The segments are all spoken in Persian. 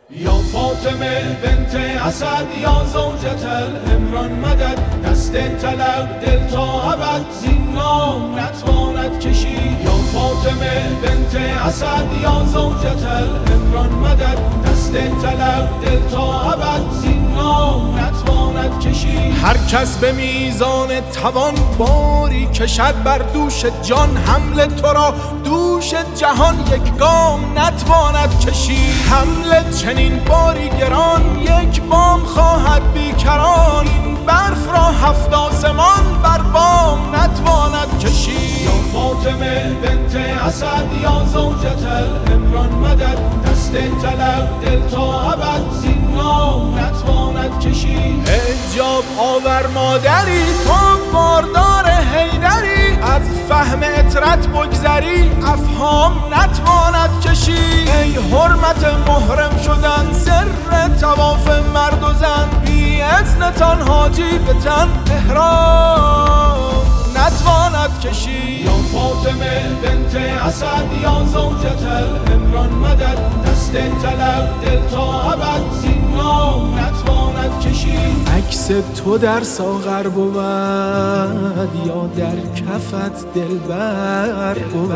یا فاطمه بنت اسد یا زوجة العمران مدد، دست طلب دل تا ابد زین نام نتواند کشید. یا فاطمه بنت اسد یا زوجة العمران مدد، دست طلب دل تا ابد زین نام نتواند کشید. هر کس به میزان توان باری کشد بر دوش جان، حمل تو را دوش جهان یک گام نتواند کشید. حمل چنین باری گران یک بام خواهد بیکران، این برف را هفت آسمان بر بام نتواند کشید. یا فاطمه بنت اسد یا زوجة العمران مدد، دست طلب دل تا ابد زین نام نتواند کشید. حجاب آور مادری تو باردار حیدری، از فهم اطرت بگذری افهام نتواند کشید. ای حرمت محرم شدن سر طواف مرد و زن، بی اذنتان حاجی به تن احرام نتواند کشید. یا فاطمه بنت اسد یا زوجة العمران مدد، دست طلب دل تا ابد زین نام نتواند کشید. عکس تو در ساغر بود یا در کفت دلبر بود،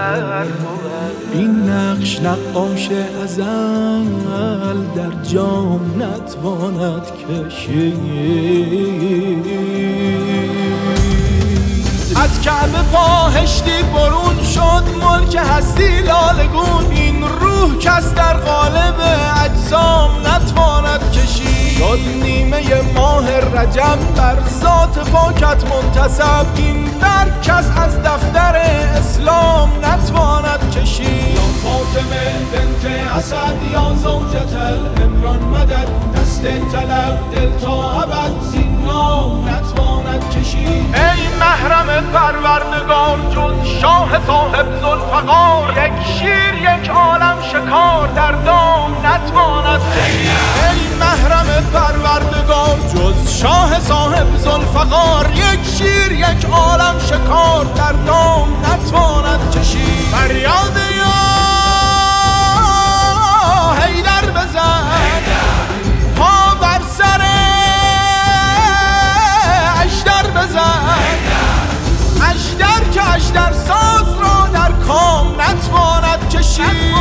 این نقش نقاش ازل در جام نتواند کشید. از کعبه پاهشتی برون شد ملک هستی لالگون، این روح کس در قالب اجسام نتواند کشید. شد نیمه ماه رجب بر ذات پاکت منتسب، این در کس از دفتر اسلام نتواند کشید. یا فاطمه بنت اسد یا زوجة العمران مدد، دست طلب دل تا ابد زین نام نتواند کشید. ای محرم پروردگار جز شاه صاحب ذوالفقار، یک شیر یک عالم شکار در دام نتواند کشید. ای محرم پروردگار جز شاه صاحب ذوالفقار، یک شیر یک عالم شکار در دام نتواند کشید. فریاد یا حیدر بزن، پا بر سر اژدر بزن، اژدر که اژدر ساز را در کام نتواند کشید.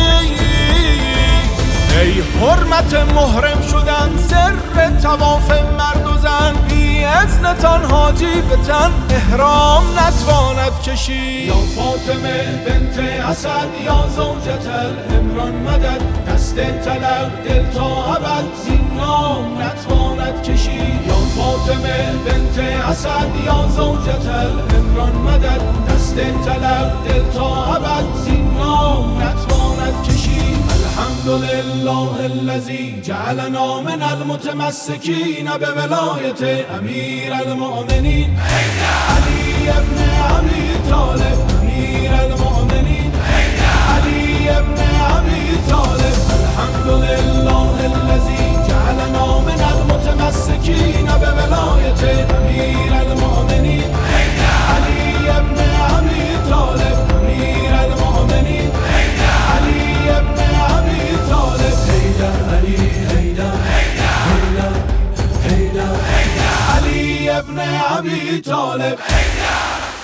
ای حرمت محرم شدن سر طواف مرد و زن، بی اذنتان حاجی به تن احرام نتواند کشید. یا فاطمه بنت اسد یا زوجة العمران مدد، دست طلب دل تا ابد زین نام نتواند کشید. یا فاطمه بنت اسد یا زوجة العمران مدد، دست طلب دل تا ابد زین نام نتواند کشید. الحمدلله الذی جعلنا من المتمسکین بولایت امیر المؤمنین علی ابن ابی طالب. امیر المؤمنین علی ابن ابی طالب. الحمدلله الذی جعلنا من المتمسکین بولایت امیر المؤمنین علی ابن ابی طالب. امیر المؤمنین علی ابن ابی طالب. حیدر علی حیدر حیدر حیدر علی ابن ابی طالب.